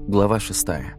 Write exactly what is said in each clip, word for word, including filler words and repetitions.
Глава шестая.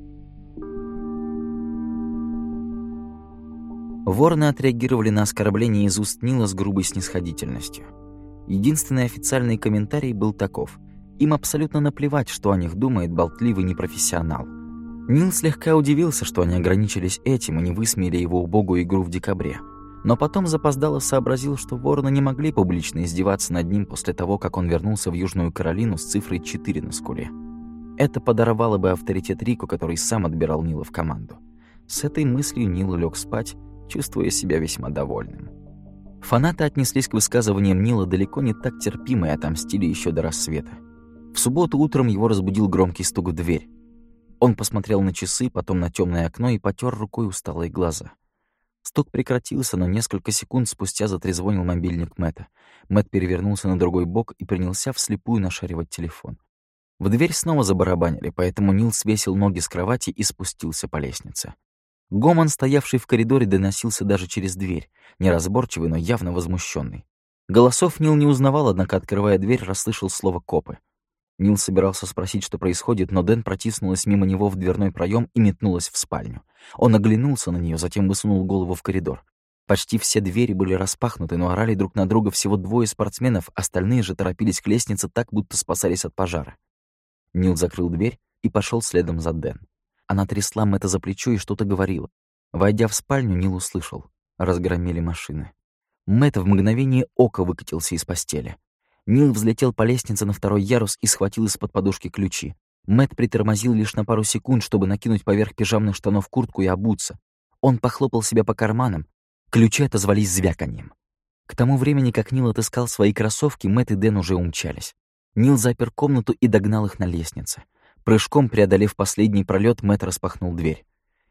Вороны отреагировали на оскорбление из уст Нила с грубой снисходительностью. Единственный официальный комментарий был таков: им абсолютно наплевать, что о них думает болтливый непрофессионал. Нил слегка удивился, что они ограничились этим и не высмеяли его убогую игру в декабре. Но потом запоздало сообразил, что вороны не могли публично издеваться над ним после того, как он вернулся в Южную Каролину с цифрой четыре на скуле. Это подорвало бы авторитет Рико, который сам отбирал Нила в команду. С этой мыслью Нил лег спать, чувствуя себя весьма довольным. Фанаты отнеслись к высказываниям Нила далеко не так терпимо и отомстили еще до рассвета. В субботу утром его разбудил громкий стук в дверь. Он посмотрел на часы, потом на темное окно и потер рукой усталые глаза. Стук прекратился, но несколько секунд спустя затрезвонил мобильник Мэтта. Мэтт перевернулся на другой бок и принялся вслепую нашаривать телефон. В дверь снова забарабанили, поэтому Нил свесил ноги с кровати и спустился по лестнице. Гомон, стоявший в коридоре, доносился даже через дверь, неразборчивый, но явно возмущенный. Голосов Нил не узнавал, однако, открывая дверь, расслышал слово «копы». Нил собирался спросить, что происходит, но Дэн протиснулась мимо него в дверной проем и метнулась в спальню. Он оглянулся на нее, затем высунул голову в коридор. Почти все двери были распахнуты, но орали друг на друга всего двое спортсменов, остальные же торопились к лестнице так, будто спасались от пожара. Нил закрыл дверь и пошел следом за Дэн. Она трясла Мэтта за плечо и что-то говорила. Войдя в спальню, Нил услышал: разгромили машины. Мэтт в мгновение ока выкатился из постели. Нил взлетел по лестнице на второй ярус и схватил из-под подушки ключи. Мэтт притормозил лишь на пару секунд, чтобы накинуть поверх пижамных штанов куртку и обуться. Он похлопал себя по карманам. Ключи отозвались звяканьем. К тому времени, как Нил отыскал свои кроссовки, Мэтт и Дэн уже умчались. Нил запер комнату и догнал их на лестнице. Прыжком преодолев последний пролет, Мэтт распахнул дверь.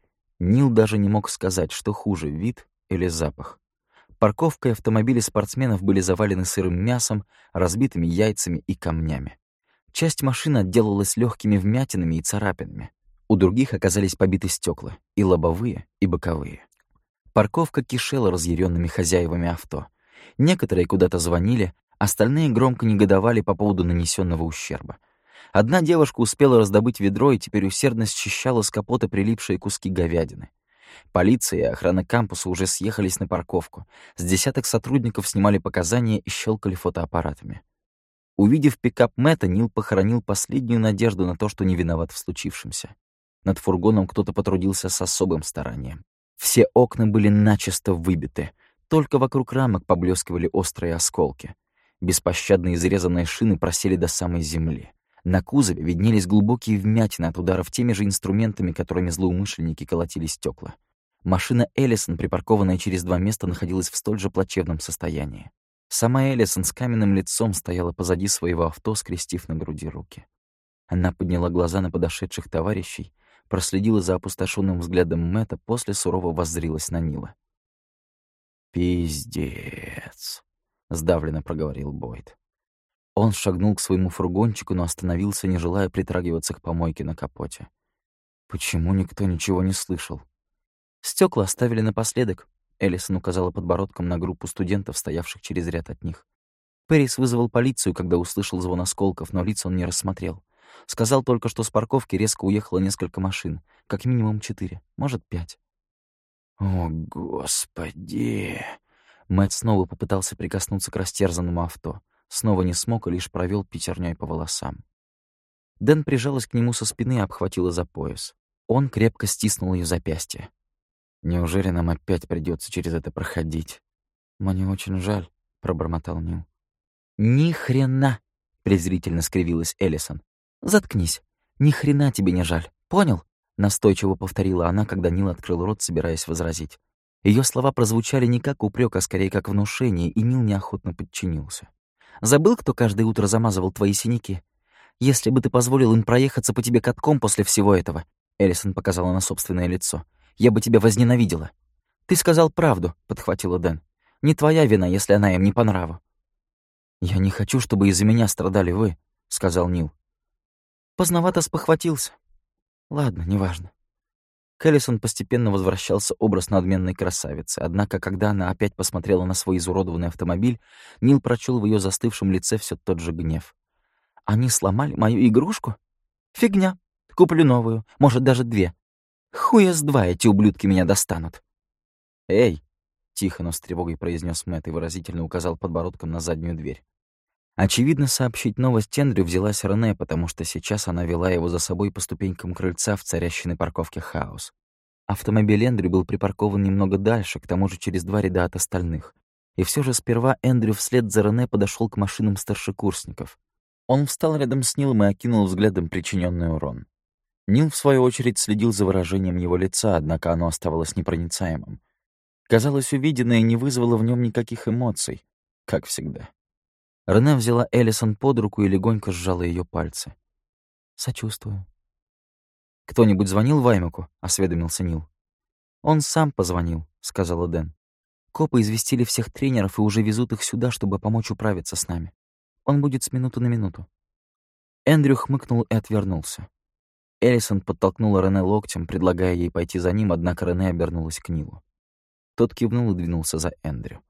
Нил даже не мог сказать, что хуже — вид или запах. Парковка и автомобили спортсменов были завалены сырым мясом, разбитыми яйцами и камнями. Часть машины отделалась легкими вмятинами и царапинами. У других оказались побиты стекла, и лобовые, и боковые. Парковка кишела разъяренными хозяевами авто. Некоторые куда-то звонили, остальные громко негодовали по поводу нанесенного ущерба. Одна девушка успела раздобыть ведро и теперь усердно счищала с капота прилипшие куски говядины. Полиция и охрана кампуса уже съехались на парковку. С десяток сотрудников снимали показания и щелкали фотоаппаратами. Увидев пикап Мэтта, Нил похоронил последнюю надежду на то, что не виноват в случившемся. Над фургоном кто-то потрудился с особым старанием. Все окна были начисто выбиты, только вокруг рамок поблескивали острые осколки. Беспощадно изрезанные шины просели до самой земли. На кузове виднелись глубокие вмятины от ударов теми же инструментами, которыми злоумышленники колотили стекла. Машина Эллисон, припаркованная через два места, находилась в столь же плачевном состоянии. Сама Эллисон с каменным лицом стояла позади своего авто, скрестив на груди руки. Она подняла глаза на подошедших товарищей, проследила за опустошенным взглядом Мэтта, после сурово воззрилась на Нила. «Пиздец», — сдавленно проговорил Бойд. Он шагнул к своему фургончику, но остановился, не желая притрагиваться к помойке на капоте. Почему никто ничего не слышал? «Стекла оставили напоследок», — Эллисон указала подбородком на группу студентов, стоявших через ряд от них. Пэрис вызвал полицию, когда услышал звон осколков, но лиц он не рассмотрел. Сказал только, что с парковки резко уехало несколько машин, как минимум четыре, может, пять. «О, Господи!» Мэтт снова попытался прикоснуться к растерзанному авто. Снова не смог и лишь провел пятерней по волосам. Дэн прижалась к нему со спины и обхватила за пояс. Он крепко стиснул ее запястье. «Неужели нам опять придется через это проходить?» «Мне очень жаль», — пробормотал Нил. «Ни хрена!» — презрительно скривилась Эллисон. «Заткнись. Ни хрена тебе не жаль. Понял?» — настойчиво повторила она, когда Нил открыл рот, собираясь возразить. Ее слова прозвучали не как упрек, а скорее как внушение, и Нил неохотно подчинился. «Забыл, кто каждое утро замазывал твои синяки? Если бы ты позволил им проехаться по тебе катком после всего этого», — Эллисон показала на собственное лицо, — «я бы тебя возненавидела». «Ты сказал правду», — подхватила Дэн. «Не твоя вина, если она им не по нраву». «Я не хочу, чтобы из-за меня страдали вы», — сказал Нил. Поздновато спохватился. Ладно, неважно. К Эллисон постепенно возвращался образ надменной красавицы, однако, когда она опять посмотрела на свой изуродованный автомобиль, Нил прочел в ее застывшем лице все тот же гнев. «Они сломали мою игрушку? Фигня. Куплю новую, может, даже две. Хуя с два эти ублюдки меня достанут». «Эй!» — тихо, но с тревогой произнес Мэтт и выразительно указал подбородком на заднюю дверь. Очевидно, сообщить новость Эндрю взялась Рене, потому что сейчас она вела его за собой по ступенькам крыльца в царящей на парковке хаос. Автомобиль Эндрю был припаркован немного дальше, к тому же через два ряда от остальных. И все же сперва Эндрю вслед за Рене подошел к машинам старшекурсников. Он встал рядом с Нилом и окинул взглядом причиненный урон. Нил, в свою очередь, следил за выражением его лица, однако оно оставалось непроницаемым. Казалось, увиденное не вызвало в нем никаких эмоций, как всегда. Рене взяла Эллисон под руку и легонько сжала ее пальцы. «Сочувствую». «Кто-нибудь звонил Ваймаку?» — осведомился Нил. «Он сам позвонил», — сказала Дэн. «Копы известили всех тренеров и уже везут их сюда, чтобы помочь управиться с нами. Он будет с минуты на минуту». Эндрю хмыкнул и отвернулся. Эллисон подтолкнула Рене локтем, предлагая ей пойти за ним, однако Рене обернулась к Нилу. Тот кивнул и двинулся за Эндрю.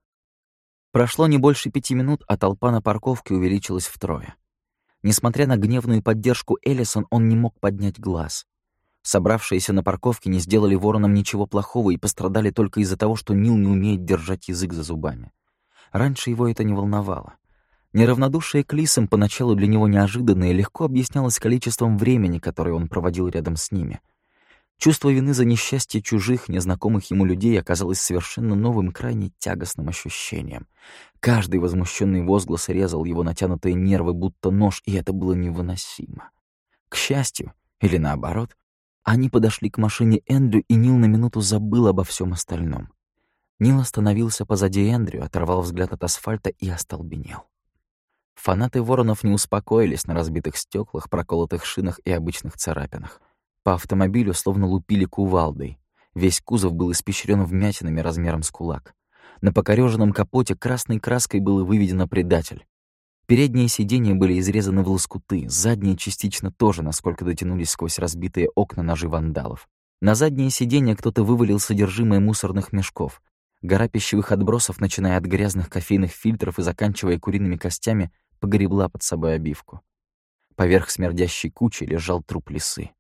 Прошло не больше пяти минут, а толпа на парковке увеличилась втрое. Несмотря на гневную поддержку Эллисон, он не мог поднять глаз. Собравшиеся на парковке не сделали воронам ничего плохого и пострадали только из-за того, что Нил не умеет держать язык за зубами. Раньше его это не волновало. Неравнодушие к лисам поначалу для него неожиданно и легко объяснялось количеством времени, которое он проводил рядом с ними. Чувство вины за несчастье чужих, незнакомых ему людей оказалось совершенно новым, крайне тягостным ощущением. Каждый возмущенный возглас резал его натянутые нервы, будто нож, и это было невыносимо. К счастью, или наоборот, они подошли к машине Эндрю, и Нил на минуту забыл обо всем остальном. Нил остановился позади Эндрю, оторвал взгляд от асфальта и остолбенел. Фанаты Воронов не успокоились на разбитых стеклах, проколотых шинах и обычных царапинах. По автомобилю словно лупили кувалдой. Весь кузов был испещрен вмятинами размером с кулак. На покорёженном капоте красной краской было выведено «Предатель». Передние сиденья были изрезаны в лоскуты, задние частично тоже, насколько дотянулись сквозь разбитые окна ножи вандалов. На задние сиденья кто-то вывалил содержимое мусорных мешков. Гора пищевых отбросов, начиная от грязных кофейных фильтров и заканчивая куриными костями, погребла под собой обивку. Поверх смердящей кучи лежал труп лисы.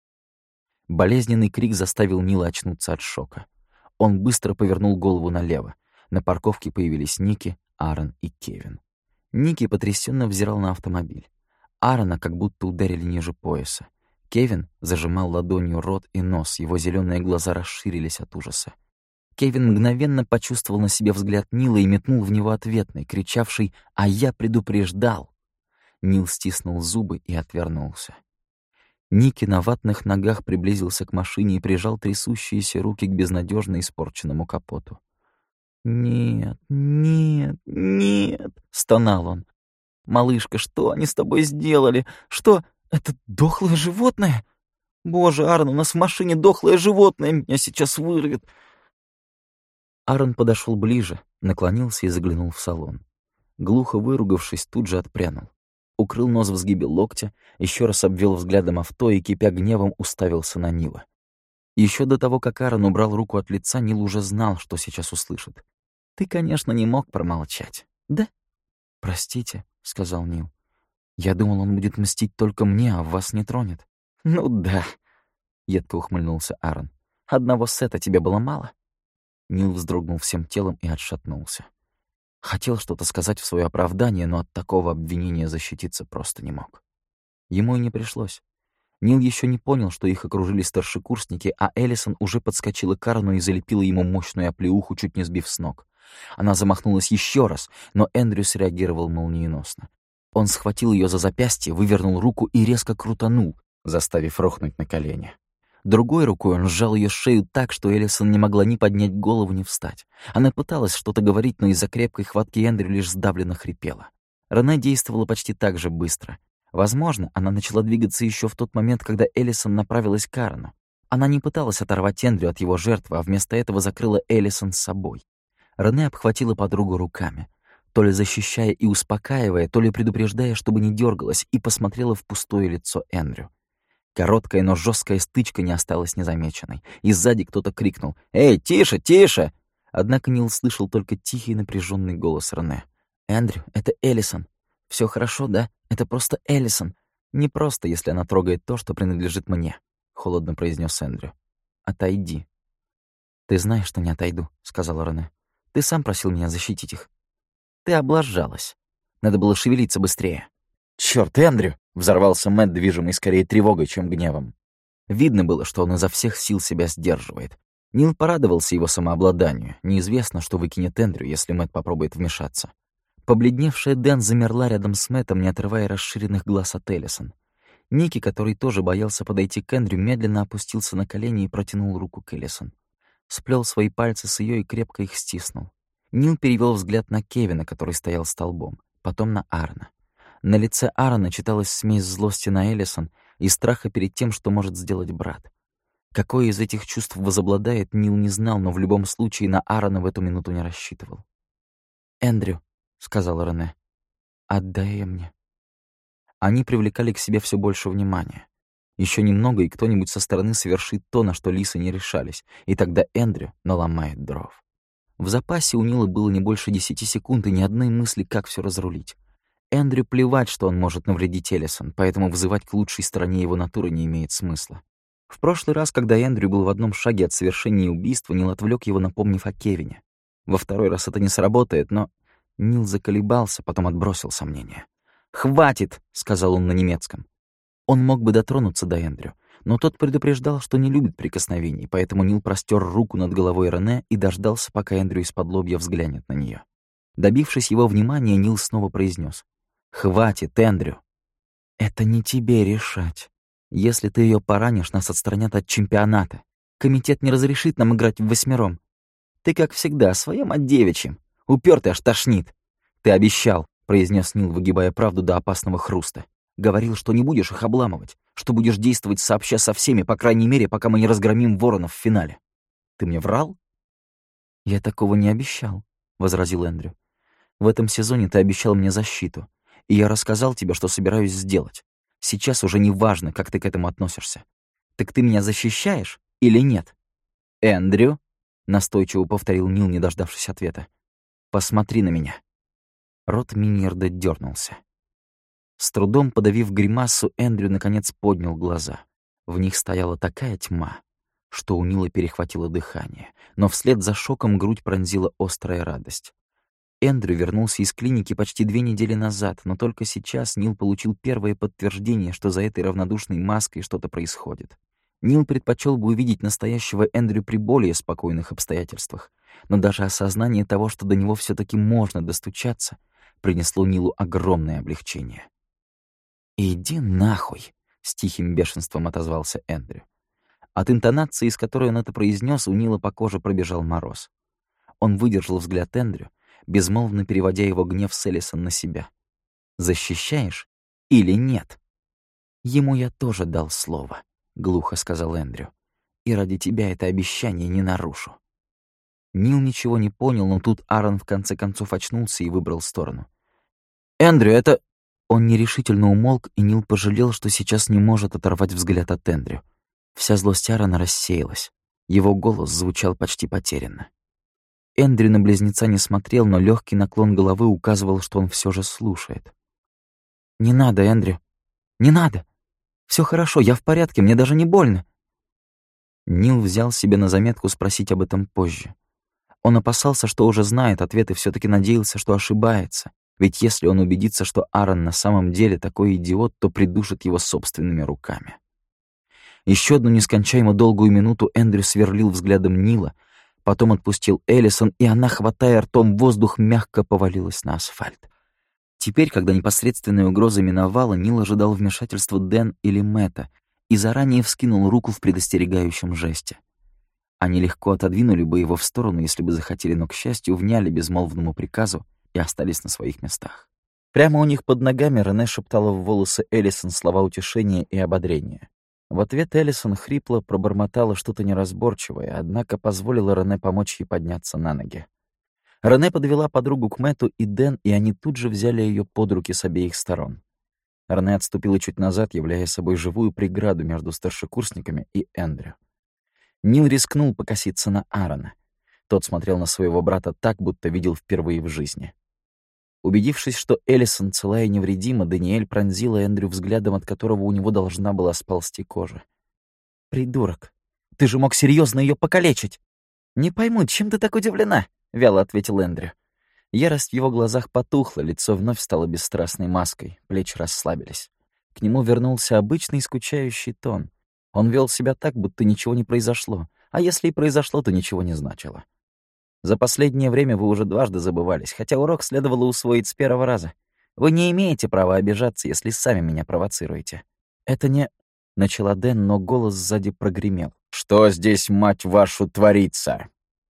Болезненный крик заставил Нила очнуться от шока. Он быстро повернул голову налево. На парковке появились Ники, Аарон и Кевин. Ники потрясенно взирал на автомобиль. Аарона как будто ударили ниже пояса. Кевин зажимал ладонью рот и нос, его зеленые глаза расширились от ужаса. Кевин мгновенно почувствовал на себе взгляд Нила и метнул в него ответный, кричавший «А я предупреждал!». Нил стиснул зубы и отвернулся. Ники на ватных ногах приблизился к машине и прижал трясущиеся руки к безнадежно испорченному капоту. «Нет, нет, нет!» — стонал он. «Малышка, что они с тобой сделали? Что? Это дохлое животное? Боже, Аарон, у нас в машине дохлое животное, меня сейчас вырвет!» Аарон подошел ближе, наклонился и заглянул в салон. Глухо выругавшись, тут же отпрянул. Укрыл нос в сгибе локтя, еще раз обвел взглядом авто и, кипя гневом, уставился на Нила. Еще до того, как Аарон убрал руку от лица, Нил уже знал, что сейчас услышит. «Ты, конечно, не мог промолчать, да?» «Простите», — сказал Нил. «Я думал, он будет мстить только мне, а вас не тронет». «Ну да», — едко ухмыльнулся Аарон. «Одного сета тебе было мало?» Нил вздрогнул всем телом и отшатнулся. Хотел что-то сказать в свое оправдание, но от такого обвинения защититься просто не мог. Ему и не пришлось. Нил еще не понял, что их окружили старшекурсники, а Эллисон уже подскочила к Аарону и залепила ему мощную оплеуху, чуть не сбив с ног. Она замахнулась еще раз, но Эндрю среагировал молниеносно. Он схватил ее за запястье, вывернул руку и резко крутанул, заставив рухнуть на колени. Другой рукой он сжал ее шею так, что Эллисон не могла ни поднять голову, ни встать. Она пыталась что-то говорить, но из-за крепкой хватки Эндрю лишь сдавленно хрипела. Рене действовала почти так же быстро. Возможно, она начала двигаться еще в тот момент, когда Эллисон направилась к Аарону. Она не пыталась оторвать Эндрю от его жертвы, а вместо этого закрыла Эллисон с собой. Рене обхватила подругу руками, то ли защищая и успокаивая, то ли предупреждая, чтобы не дергалась, и посмотрела в пустое лицо Эндрю. Короткая, но жесткая стычка не осталась незамеченной, и сзади кто-то крикнул «Эй, тише, тише!». Однако Нил слышал только тихий напряженный голос Рене. «Эндрю, это Эллисон. Все хорошо, да? Это просто Эллисон. «Не просто, если она трогает то, что принадлежит мне», — холодно произнес Эндрю. «Отойди». «Ты знаешь, что не отойду», — сказала Рене. «Ты сам просил меня защитить их». «Ты облажалась. Надо было шевелиться быстрее». «Чёрт, Эндрю!» — взорвался Мэтт, движимый скорее тревогой, чем гневом. Видно было, что он изо всех сил себя сдерживает. Нил порадовался его самообладанию. Неизвестно, что выкинет Эндрю, если Мэтт попробует вмешаться. Побледневшая Дэн замерла рядом с Мэттом, не отрывая расширенных глаз от Эллисон. Ники, который тоже боялся подойти к Эндрю, медленно опустился на колени и протянул руку к Эллисон. Сплел свои пальцы с ее и крепко их стиснул. Нил перевел взгляд на Кевина, который стоял столбом, потом на Аарона. На лице Аарона читалась смесь злости на Эллисон и страха перед тем, что может сделать брат. Какое из этих чувств возобладает, Нил не знал, но в любом случае на Аарона в эту минуту не рассчитывал. «Эндрю», — сказала Рене, — «отдай ее мне». Они привлекали к себе все больше внимания. Еще немного, и кто-нибудь со стороны совершит то, на что лисы не решались, и тогда Эндрю наломает дров. В запасе у Нила было не больше десяти секунд и ни одной мысли, как все разрулить. Эндрю плевать, что он может навредить Эллисон, поэтому вызывать к лучшей стороне его натуры не имеет смысла. В прошлый раз, когда Эндрю был в одном шаге от совершения убийства, Нил отвлек его, напомнив о Кевине. Во второй раз это не сработает, но Нил заколебался, потом отбросил сомнения. «Хватит!» — сказал он на немецком. Он мог бы дотронуться до Эндрю, но тот предупреждал, что не любит прикосновений, поэтому Нил простер руку над головой Рене и дождался, пока Эндрю из-под лобья взглянет на нее. Добившись его внимания, Нил снова произнес: «Хватит, Эндрю!» «Это не тебе решать. Если ты ее поранишь, нас отстранят от чемпионата. Комитет не разрешит нам играть в восьмером. Ты, как всегда, о своем от девичьем. Упертый аж тошнит. Ты обещал», — произнес Нил, выгибая правду до опасного хруста. «Говорил, что не будешь их обламывать, что будешь действовать сообща со всеми, по крайней мере, пока мы не разгромим воронов в финале. Ты мне врал?» «Я такого не обещал», — возразил Эндрю. «В этом сезоне ты обещал мне защиту, и я рассказал тебе, что собираюсь сделать. Сейчас уже не важно, как ты к этому относишься. Так ты меня защищаешь или нет?» «Эндрю», — настойчиво повторил Нил, не дождавшись ответа, — «посмотри на меня». Рот Миньерда дернулся. С трудом подавив гримасу, Эндрю наконец поднял глаза. В них стояла такая тьма, что у Нила перехватило дыхание, но вслед за шоком грудь пронзила острая радость. Эндрю вернулся из клиники почти две недели назад, но только сейчас Нил получил первое подтверждение, что за этой равнодушной маской что-то происходит. Нил предпочел бы увидеть настоящего Эндрю при более спокойных обстоятельствах, но даже осознание того, что до него все таки можно достучаться, принесло Нилу огромное облегчение. «Иди нахуй!» — с тихим бешенством отозвался Эндрю. От интонации, с которой он это произнес, у Нила по коже пробежал мороз. Он выдержал взгляд Эндрю, безмолвно переводя его гнев с Эллисон на себя. «Защищаешь или нет?» «Ему я тоже дал слово», — глухо сказал Эндрю. «И ради тебя это обещание не нарушу». Нил ничего не понял, но тут Аарон в конце концов очнулся и выбрал сторону. «Эндрю, это...» Он нерешительно умолк, и Нил пожалел, что сейчас не может оторвать взгляд от Эндрю. Вся злость Аарона рассеялась. Его голос звучал почти потерянно. Эндрю на близнеца не смотрел, но легкий наклон головы указывал, что он все же слушает. «Не надо, Эндрю, не надо. Все хорошо, я в порядке, мне даже не больно». Нил взял себе на заметку спросить об этом позже. Он опасался, что уже знает ответ, и все таки надеялся, что ошибается. Ведь если он убедится, что Аарон на самом деле такой идиот, то придушит его собственными руками. Еще одну нескончаемо долгую минуту Эндрю сверлил взглядом Нила, потом отпустил Эллисон, и она, хватая ртом воздух, мягко повалилась на асфальт. Теперь, когда непосредственная угроза миновала, Нил ожидал вмешательства Дэн или Мэтта и заранее вскинул руку в предостерегающем жесте. Они легко отодвинули бы его в сторону, если бы захотели, но, к счастью, вняли безмолвному приказу и остались на своих местах. Прямо у них под ногами Рене шептала в волосы Эллисон слова утешения и ободрения. В ответ Эллисон хрипло пробормотала что-то неразборчивое, однако позволила Рене помочь ей подняться на ноги. Рене подвела подругу к Мэтту и Дэн, и они тут же взяли ее под руки с обеих сторон. Рене отступила чуть назад, являя собой живую преграду между старшекурсниками и Эндрю. Нил рискнул покоситься на Аарона. Тот смотрел на своего брата так, будто видел впервые в жизни. Убедившись, что Эллисон цела и невредима, Даниэль пронзила Эндрю взглядом, от которого у него должна была сползти кожа. «Придурок! Ты же мог серьезно ее покалечить!» «Не пойму, чем ты так удивлена?» — вяло ответил Эндрю. Ярость в его глазах потухла, лицо вновь стало бесстрастной маской, плечи расслабились. К нему вернулся обычный скучающий тон. Он вел себя так, будто ничего не произошло, а если и произошло, то ничего не значило. За последнее время вы уже дважды забывались, хотя урок следовало усвоить с первого раза. Вы не имеете права обижаться, если сами меня провоцируете. Это не... Начала Дэн, но голос сзади прогремел. «Что здесь, мать вашу, творится?»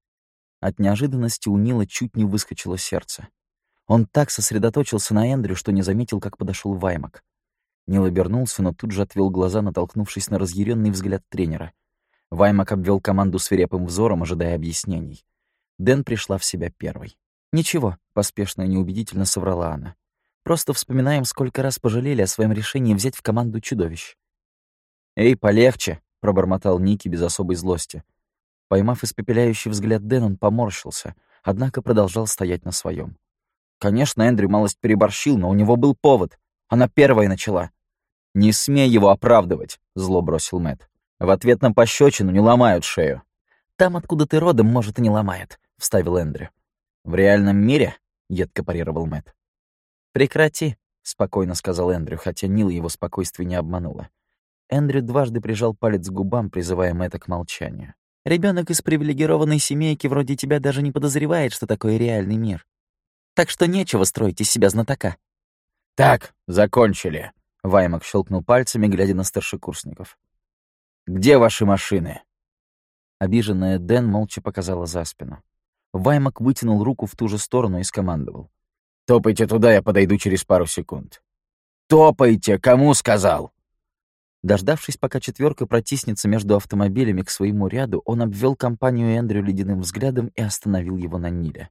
От неожиданности у Нила чуть не выскочило сердце. Он так сосредоточился на Эндрю, что не заметил, как подошел Ваймак. Нил обернулся, но тут же отвел глаза, натолкнувшись на разъяренный взгляд тренера. Ваймак обвел команду свирепым взором, ожидая объяснений. Дэн пришла в себя первой. «Ничего», — поспешно и неубедительно соврала она. «Просто вспоминаем, сколько раз пожалели о своем решении взять в команду чудовищ». «Эй, полегче», — пробормотал Ники без особой злости. Поймав испепеляющий взгляд Дэн, он поморщился, однако продолжал стоять на своем. Конечно, Эндрю малость переборщил, но у него был повод. Она первая начала. «Не смей его оправдывать», — зло бросил Мэтт. «В ответ на пощечину не ломают шею». «Там, откуда ты родом, может, и не ломает», — вставил Эндрю. «В реальном мире?» — едко парировал Мэтт. «Прекрати», — спокойно сказал Эндрю, хотя Нил его спокойствие не обмануло. Эндрю дважды прижал палец к губам, призывая Мэтта к молчанию. Ребенок из привилегированной семейки вроде тебя даже не подозревает, что такое реальный мир. Так что нечего строить из себя знатока». «Так, закончили», — Ваймак щелкнул пальцами, глядя на старшекурсников. «Где ваши машины?» Обиженная Дэн молча показала за спину. Ваймак вытянул руку в ту же сторону и скомандовал. «Топайте туда, я подойду через пару секунд». «Топайте! Кому сказал?» Дождавшись, пока четверка протиснется между автомобилями к своему ряду, он обвел компанию Эндрю ледяным взглядом и остановил его на Ниле.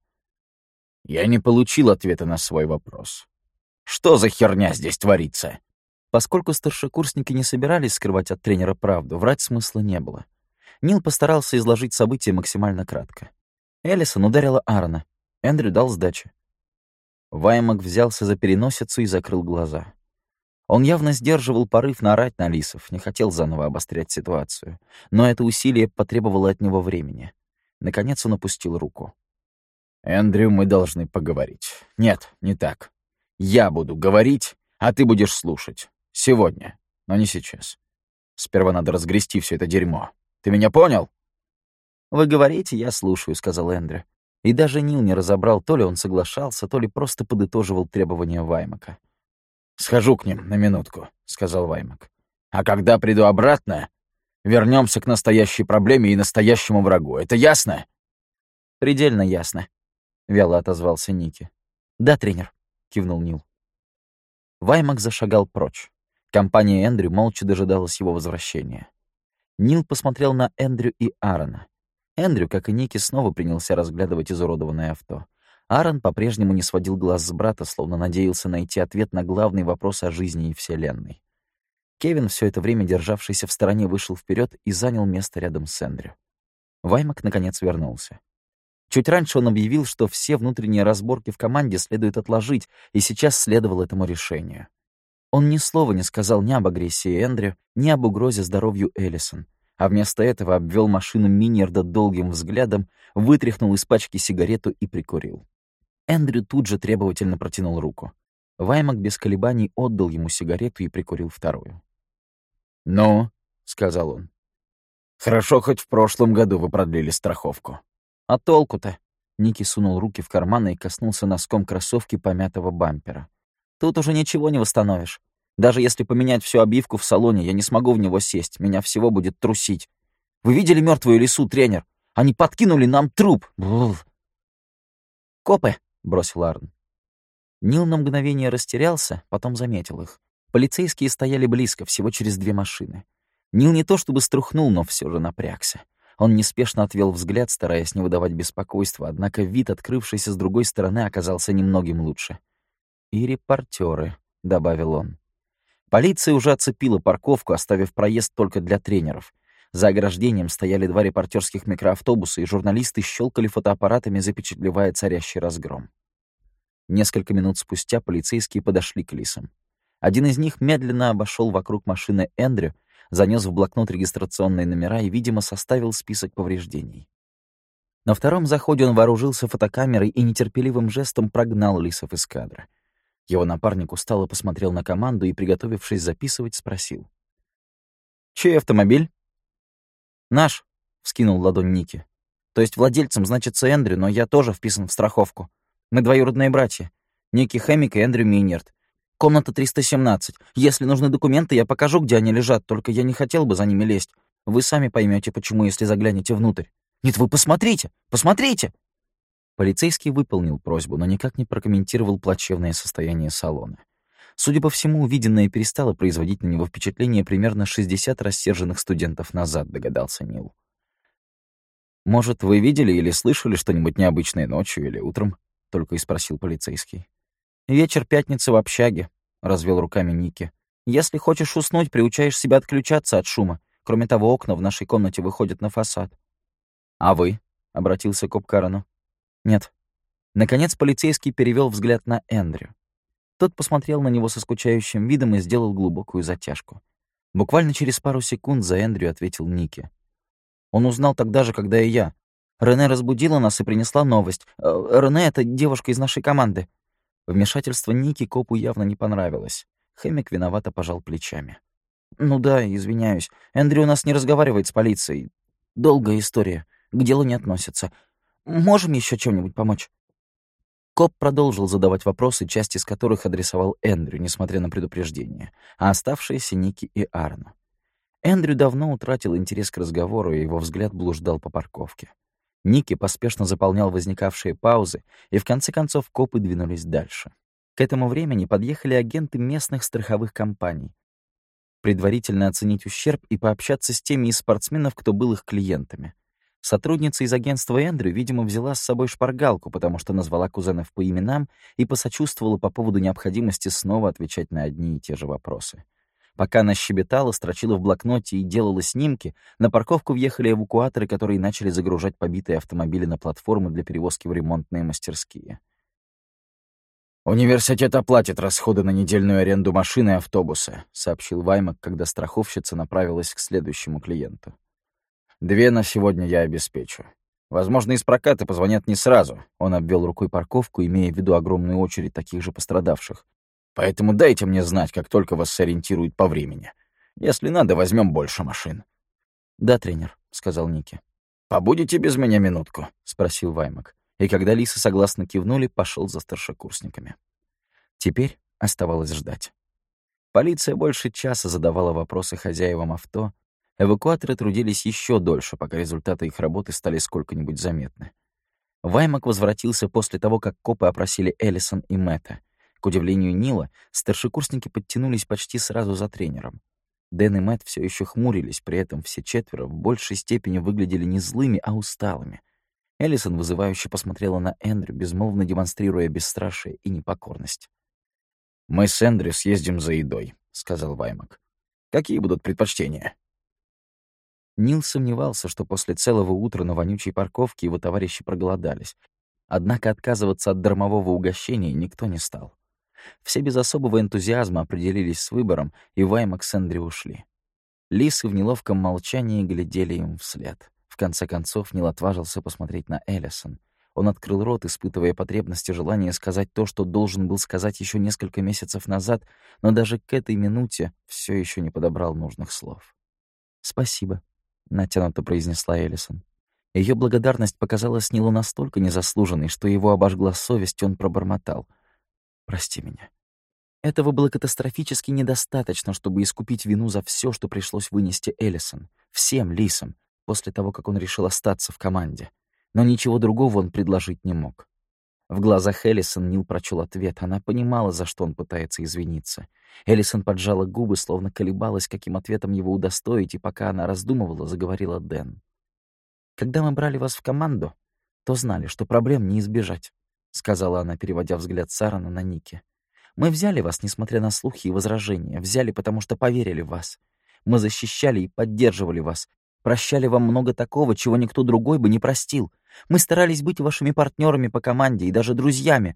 «Я не получил ответа на свой вопрос. Что за херня здесь творится?» Поскольку старшекурсники не собирались скрывать от тренера правду, врать смысла не было. Нил постарался изложить события максимально кратко. Эллисон ударила Аарона. Эндрю дал сдачи. Ваймак взялся за переносицу и закрыл глаза. Он явно сдерживал порыв наорать на лисов, не хотел заново обострять ситуацию. Но это усилие потребовало от него времени. Наконец он опустил руку. «Эндрю, мы должны поговорить. Нет, не так. Я буду говорить, а ты будешь слушать. Сегодня, но не сейчас. Сперва надо разгрести все это дерьмо. Ты меня понял?» «Вы говорите, я слушаю», — сказал Эндрю. И даже Нил не разобрал, то ли он соглашался, то ли просто подытоживал требования Ваймака. «Схожу к ним на минутку», — сказал Ваймак. «А когда приду обратно, вернемся к настоящей проблеме и настоящему врагу. Это ясно?» «Предельно ясно», — вяло отозвался Ники. «Да, тренер», — кивнул Нил. Ваймак зашагал прочь. Компания Эндрю молча дожидалась его возвращения. Нил посмотрел на Эндрю и Аарона. Эндрю, как и Ники, снова принялся разглядывать изуродованное авто. Аарон по-прежнему не сводил глаз с брата, словно надеялся найти ответ на главный вопрос о жизни и Вселенной. Кевин, все это время державшийся в стороне, вышел вперед и занял место рядом с Эндрю. Ваймак, наконец, вернулся. Чуть раньше он объявил, что все внутренние разборки в команде следует отложить, и сейчас следовал этому решению. Он ни слова не сказал ни об агрессии Эндрю, ни об угрозе здоровью Эллисон, а вместо этого обвел машину Миньерда долгим взглядом, вытряхнул из пачки сигарету и прикурил. Эндрю тут же требовательно протянул руку. Ваймак без колебаний отдал ему сигарету и прикурил вторую. «Ну», — сказал он, — «хорошо, хоть в прошлом году вы продлили страховку». «А толку-то?» Ники сунул руки в карманы и коснулся носком кроссовки помятого бампера. «Тут уже ничего не восстановишь. Даже если поменять всю обивку в салоне, я не смогу в него сесть, меня всего будет трусить. Вы видели мертвую лису, тренер? Они подкинули нам труп!» Бррр. «Копы!» — бросил Арн. Нил на мгновение растерялся, потом заметил их. Полицейские стояли близко, всего через две машины. Нил не то чтобы струхнул, но все же напрягся. Он неспешно отвел взгляд, стараясь не выдавать беспокойства, однако вид, открывшийся с другой стороны, оказался немногим лучше. «И репортеры», — добавил он. Полиция уже оцепила парковку, оставив проезд только для тренеров. За ограждением стояли два репортерских микроавтобуса, и журналисты щелкали фотоаппаратами, запечатлевая царящий разгром. Несколько минут спустя полицейские подошли к Лисам. Один из них медленно обошел вокруг машины Эндрю, занес в блокнот регистрационные номера и, видимо, составил список повреждений. На втором заходе он вооружился фотокамерой и нетерпеливым жестом прогнал Лисов из кадра. Его напарник устало посмотрел на команду и, приготовившись записывать, спросил. «Чей автомобиль?» «Наш», — вскинул ладонь Ники. «То есть владельцем значится Эндрю, но я тоже вписан в страховку. Мы двоюродные братья. Ники Хэммик и Эндрю Миньярд. Комната триста семнадцать. Если нужны документы, я покажу, где они лежат, только я не хотел бы за ними лезть. Вы сами поймете, почему, если заглянете внутрь. Нет, вы посмотрите! Посмотрите!» Полицейский выполнил просьбу, но никак не прокомментировал плачевное состояние салона. Судя по всему, увиденное перестало производить на него впечатление примерно шестьдесят рассерженных студентов назад, догадался Нил. «Может, вы видели или слышали что-нибудь необычное ночью или утром?» — только и спросил полицейский. «Вечер пятницы в общаге», — развел руками Ники. «Если хочешь уснуть, приучаешь себя отключаться от шума. Кроме того, окна в нашей комнате выходят на фасад». «А вы?» — обратился коп к Карену. «Нет». Наконец полицейский перевел взгляд на Эндрю. Тот посмотрел на него со скучающим видом и сделал глубокую затяжку. Буквально через пару секунд за Эндрю ответил Ники. «Он узнал тогда же, когда и я. Рене разбудила нас и принесла новость. Рене — это девушка из нашей команды». Вмешательство Ники копу явно не понравилось. Хэммик виновато пожал плечами. «Ну да, извиняюсь. Эндрю у нас не разговаривает с полицией. Долгая история. К делу не относится. Можем еще чем-нибудь помочь?» Коп продолжил задавать вопросы, часть из которых адресовал Эндрю, несмотря на предупреждение, а оставшиеся Ники и Арну. Эндрю давно утратил интерес к разговору, и его взгляд блуждал по парковке. Ники поспешно заполнял возникавшие паузы, и в конце концов копы двинулись дальше. К этому времени подъехали агенты местных страховых компаний. Предварительно оценить ущерб и пообщаться с теми из спортсменов, кто был их клиентами. Сотрудница из агентства Эндрю, видимо, взяла с собой шпаргалку, потому что назвала кузенов по именам и посочувствовала по поводу необходимости снова отвечать на одни и те же вопросы. Пока она щебетала, строчила в блокноте и делала снимки, на парковку въехали эвакуаторы, которые начали загружать побитые автомобили на платформы для перевозки в ремонтные мастерские. «Университет оплатит расходы на недельную аренду машины и автобуса», — сообщил Ваймак, когда страховщица направилась к следующему клиенту. «Две на сегодня я обеспечу. Возможно, из проката позвонят не сразу». Он обвел рукой парковку, имея в виду огромную очередь таких же пострадавших. «Поэтому дайте мне знать, как только вас сориентируют по времени. Если надо, возьмем больше машин». «Да, тренер», — сказал Ники. «Побудете без меня минутку?» — спросил Ваймак. И когда лисы согласно кивнули, пошел за старшекурсниками. Теперь оставалось ждать. Полиция больше часа задавала вопросы хозяевам авто. Эвакуаторы трудились еще дольше, пока результаты их работы стали сколько-нибудь заметны. Ваймак возвратился после того, как копы опросили Эллисон и Мэтта. К удивлению Нила, старшекурсники подтянулись почти сразу за тренером. Дэн и Мэтт все еще хмурились, при этом все четверо в большей степени выглядели не злыми, а усталыми. Эллисон вызывающе посмотрела на Эндрю, безмолвно демонстрируя бесстрашие и непокорность. «Мы с Эндрю съездим за едой», — сказал Ваймак. «Какие будут предпочтения?» Нил сомневался, что после целого утра на вонючей парковке его товарищи проголодались. Однако отказываться от дармового угощения никто не стал. Все без особого энтузиазма определились с выбором, и Ваймак с Эндрю ушли. Лисы в неловком молчании глядели им вслед. В конце концов Нил отважился посмотреть на Эллисон. Он открыл рот, испытывая потребность и желание сказать то, что должен был сказать еще несколько месяцев назад, но даже к этой минуте все еще не подобрал нужных слов. «Спасибо», — натянуто произнесла Эллисон. Ее благодарность показалась Нилу настолько незаслуженной, что его обожгла совесть, и он пробормотал. «Прости меня». Этого было катастрофически недостаточно, чтобы искупить вину за все, что пришлось вынести Эллисон, всем лисам, после того, как он решил остаться в команде. Но ничего другого он предложить не мог. В глазах Эллисон Нил прочел ответ. Она понимала, за что он пытается извиниться. Эллисон поджала губы, словно колебалась, каким ответом его удостоить, и пока она раздумывала, заговорила Дэн. «Когда мы брали вас в команду, то знали, что проблем не избежать», — сказала она, переводя взгляд Сарана на Ники. «Мы взяли вас, несмотря на слухи и возражения, взяли, потому что поверили в вас. Мы защищали и поддерживали вас, прощали вам много такого, чего никто другой бы не простил. Мы старались быть вашими партнерами по команде и даже друзьями.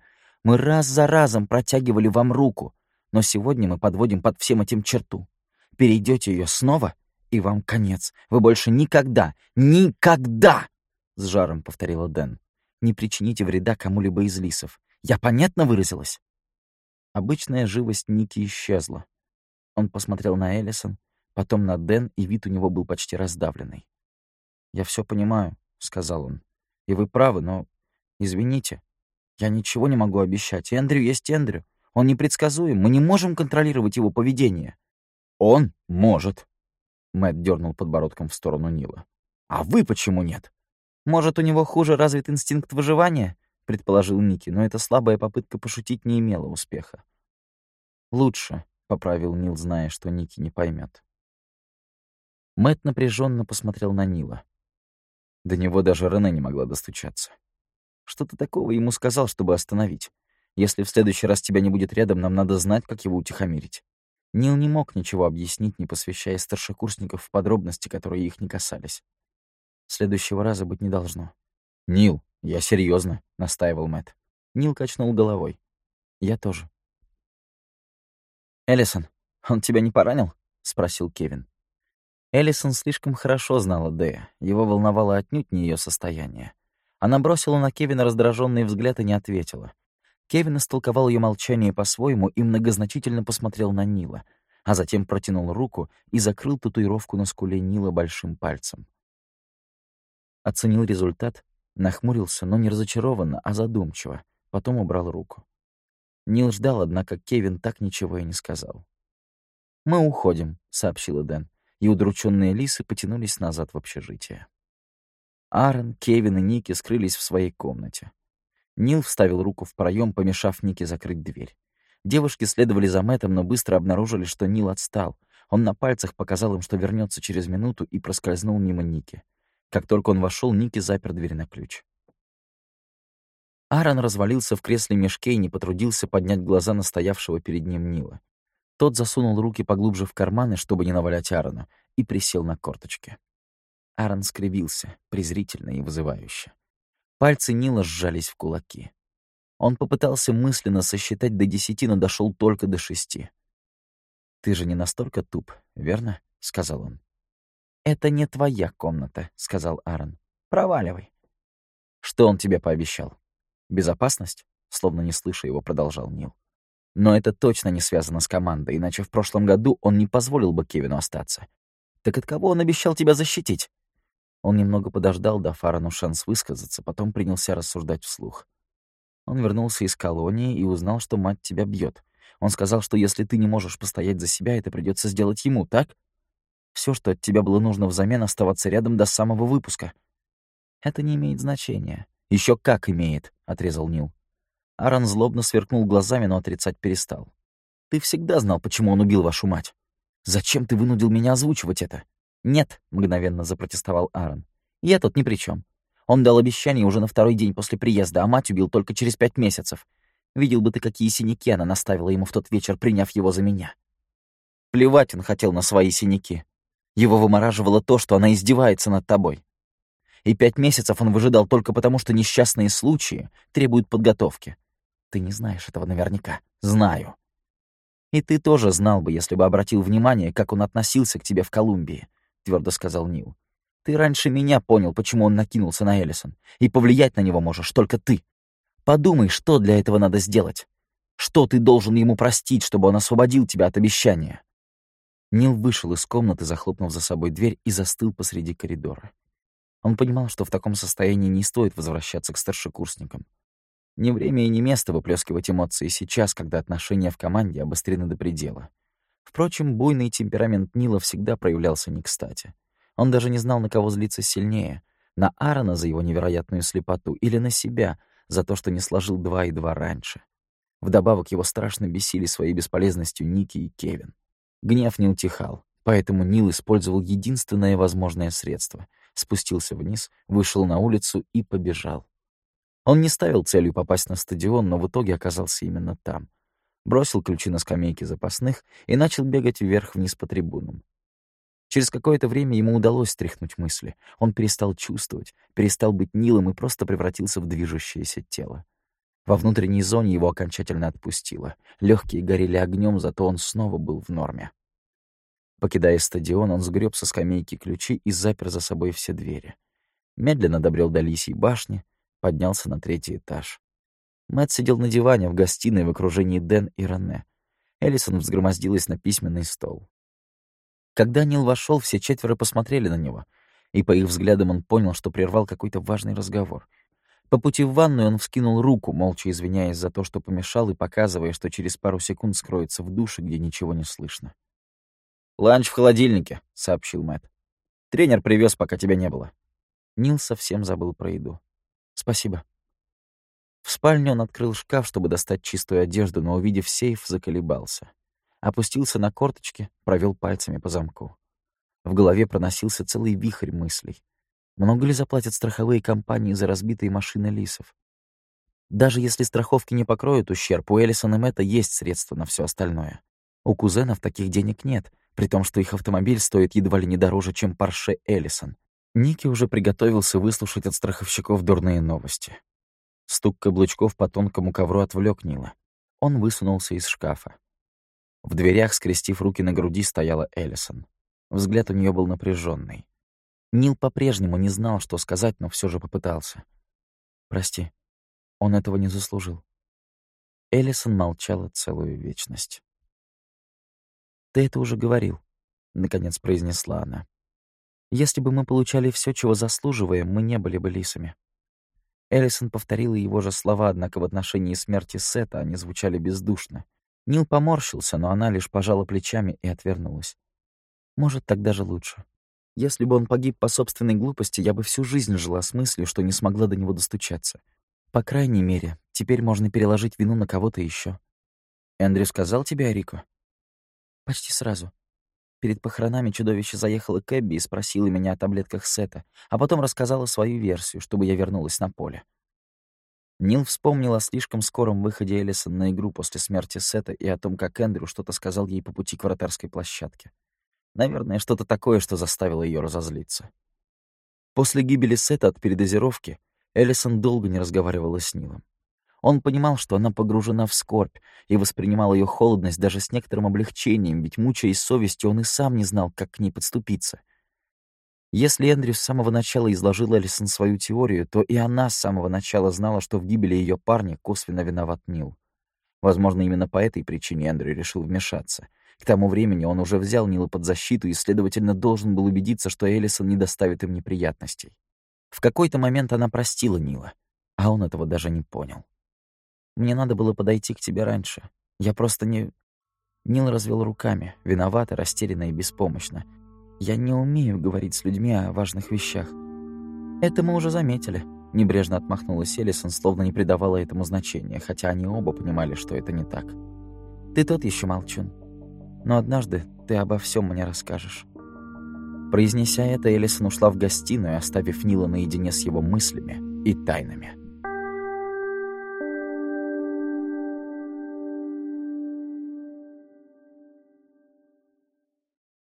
Мы раз за разом протягивали вам руку, но сегодня мы подводим под всем этим черту. Перейдете ее снова, и вам конец. Вы больше никогда, никогда, с жаром повторила Дэн, не причините вреда кому-либо из лисов. Я понятно выразилась? Обычная живость Ники исчезла. Он посмотрел на Эллисон, потом на Дэн, и вид у него был почти раздавленный. «Я все понимаю», — сказал он. «И вы правы, но... Извините, я ничего не могу обещать. Эндрю есть Эндрю. Он непредсказуем. Мы не можем контролировать его поведение». «Он может», — Мэтт дернул подбородком в сторону Нила. «А вы почему нет?» «Может, у него хуже развит инстинкт выживания?» — предположил Ники, но эта слабая попытка пошутить не имела успеха. «Лучше», — поправил Нил, зная, что Ники не поймет. Мэтт напряженно посмотрел на Нила. До него даже Рене не могла достучаться. «Что ты такого ему сказал, чтобы остановить? Если в следующий раз тебя не будет рядом, нам надо знать, как его утихомирить». Нил не мог ничего объяснить, не посвящая старшекурсников в подробности, которые их не касались. Следующего раза быть не должно. «Нил, я серьезно, настаивал Мэтт. Нил качнул головой. «Я тоже». «Эллисон, он тебя не поранил?» — спросил Кевин. Эллисон слишком хорошо знала Дэя. Его волновало отнюдь не ее состояние. Она бросила на Кевина раздраженный взгляд и не ответила. Кевин истолковал ее молчание по-своему и многозначительно посмотрел на Нила, а затем протянул руку и закрыл татуировку на скуле Нила большим пальцем. Оценил результат, нахмурился, но не разочарованно, а задумчиво, потом убрал руку. Нил ждал, однако Кевин так ничего и не сказал. «Мы уходим», — сообщила Дэн, и удрученные лисы потянулись назад в общежитие. Аарон, Кевин и Ники скрылись в своей комнате. Нил вставил руку в проем, помешав Нике закрыть дверь. Девушки следовали за Мэттом, но быстро обнаружили, что Нил отстал. Он на пальцах показал им, что вернется через минуту, и проскользнул мимо Ники. Как только он вошел, Ники запер дверь на ключ. Аарон развалился в кресле-мешке и не потрудился поднять глаза на стоявшего перед ним Нила. Тот засунул руки поглубже в карманы, чтобы не навалять Аарону, и присел на корточки. Аарон скривился, презрительно и вызывающе. Пальцы Нила сжались в кулаки. Он попытался мысленно сосчитать до десяти, но дошел только до шести. «Ты же не настолько туп, верно?» — сказал он. «Это не твоя комната», — сказал Аарон. «Проваливай». «Что он тебе пообещал? Безопасность?» — словно не слыша его, продолжал Нил. «Но это точно не связано с командой, иначе в прошлом году он не позволил бы Кевину остаться. Так от кого он обещал тебя защитить?» Он немного подождал, дав Аарону шанс высказаться, потом принялся рассуждать вслух. Он вернулся из колонии и узнал, что мать тебя бьет. Он сказал, что если ты не можешь постоять за себя, это придется сделать ему, так? Все, что от тебя было нужно взамен, оставаться рядом до самого выпуска. Это не имеет значения. Еще как имеет, отрезал Нил. Аарон злобно сверкнул глазами, но отрицать перестал. Ты всегда знал, почему он убил вашу мать. Зачем ты вынудил меня озвучивать это? Нет, мгновенно запротестовал Аарон. Я тут ни при чем. Он дал обещание уже на второй день после приезда, а мать убил только через пять месяцев. Видел бы ты, какие синяки она наставила ему в тот вечер, приняв его за меня. Плевать он хотел на свои синяки. Его вымораживало то, что она издевается над тобой. И пять месяцев он выжидал только потому, что несчастные случаи требуют подготовки. Ты не знаешь этого наверняка. Знаю. И ты тоже знал бы, если бы обратил внимание, как он относился к тебе в Колумбии, твердо сказал Нил. Ты раньше меня понял, почему он накинулся на Эллисон, и повлиять на него можешь только ты. Подумай, что для этого надо сделать. Что ты должен ему простить, чтобы он освободил тебя от обещания?» Нил вышел из комнаты, захлопнув за собой дверь, и застыл посреди коридора. Он понимал, что в таком состоянии не стоит возвращаться к старшекурсникам. Не время и не место выплескивать эмоции сейчас, когда отношения в команде обострены до предела. Впрочем, буйный темперамент Нила всегда проявлялся не кстати. Он даже не знал, на кого злиться сильнее — на Аарона за его невероятную слепоту или на себя за то, что не сложил два и два раньше. Вдобавок его страшно бесили своей бесполезностью Ники и Кевин. Гнев не утихал, поэтому Нил использовал единственное возможное средство — спустился вниз, вышел на улицу и побежал. Он не ставил целью попасть на стадион, но в итоге оказался именно там. Бросил ключи на скамейке запасных и начал бегать вверх-вниз по трибунам. Через какое-то время ему удалось стряхнуть мысли. Он перестал чувствовать, перестал быть Нилом и просто превратился в движущееся тело. Во внутренней зоне его окончательно отпустило. Легкие горели огнем, зато он снова был в норме. Покидая стадион, он сгреб со скамейки ключи и запер за собой все двери. Медленно добрел до Лисьей башни, поднялся на третий этаж. Мэтт сидел на диване в гостиной в окружении Дэн и Рене. Элисон взгромоздилась на письменный стол. Когда Нил вошел, все четверо посмотрели на него, и по их взглядам он понял, что прервал какой-то важный разговор. По пути в ванную он вскинул руку, молча извиняясь за то, что помешал, и показывая, что через пару секунд скроется в душе, где ничего не слышно. «Ланч в холодильнике», — сообщил Мэтт. «Тренер привез, пока тебя не было». Нил совсем забыл про еду. «Спасибо». В спальне он открыл шкаф, чтобы достать чистую одежду, но, увидев сейф, заколебался. Опустился на корточки, провел пальцами по замку. В голове проносился целый вихрь мыслей. Много ли заплатят страховые компании за разбитые машины лисов? Даже если страховки не покроют ущерб, у Элисон и Мэтта есть средства на все остальное. У кузенов таких денег нет, при том, что их автомобиль стоит едва ли не дороже, чем Порше Элисон. Ники уже приготовился выслушать от страховщиков дурные новости. Стук каблучков по тонкому ковру отвлек Нила. Он высунулся из шкафа. В дверях, скрестив руки на груди, стояла Элисон. Взгляд у нее был напряженный. Нил по-прежнему не знал, что сказать, но все же попытался. «Прости, он этого не заслужил». Элисон молчала целую вечность. «Ты это уже говорил», — наконец произнесла она. «Если бы мы получали все, чего заслуживаем, мы не были бы лисами». Элисон повторила его же слова, однако в отношении смерти Сета они звучали бездушно. Нил поморщился, но она лишь пожала плечами и отвернулась. «Может, так даже лучше. Если бы он погиб по собственной глупости, я бы всю жизнь жила с мыслью, что не смогла до него достучаться. По крайней мере, теперь можно переложить вину на кого-то еще. Эндрю сказал тебе о Рико?» «Почти сразу. Перед похоронами чудовище заехало к Эбби и спросило меня о таблетках Сета, а потом рассказала свою версию, чтобы я вернулась на поле». Нил вспомнил о слишком скором выходе Элисон на игру после смерти Сета и о том, как Эндрю что-то сказал ей по пути к вратарской площадке. Наверное, что-то такое, что заставило ее разозлиться. После гибели Сета от передозировки Элисон долго не разговаривала с Нилом. Он понимал, что она погружена в скорбь, и воспринимал ее холодность даже с некоторым облегчением, ведь, мучаясь совестью, он и сам не знал, как к ней подступиться. Если Эндрю с самого начала изложил Элисон свою теорию, то и она с самого начала знала, что в гибели ее парня косвенно виноват Нил. Возможно, именно по этой причине Эндрю решил вмешаться. К тому времени он уже взял Нила под защиту и, следовательно, должен был убедиться, что Элисон не доставит им неприятностей. В какой-то момент она простила Нила, а он этого даже не понял. «Мне надо было подойти к тебе раньше. Я просто не...» Нил развел руками, виновато, растерянно и беспомощно. «Я не умею говорить с людьми о важных вещах». «Это мы уже заметили», — небрежно отмахнулась Элисон, словно не придавала этому значения, хотя они оба понимали, что это не так. «Ты тот еще молчун. Но однажды ты обо всем мне расскажешь». Произнеся это, Элисон ушла в гостиную, оставив Нила наедине с его мыслями и тайнами.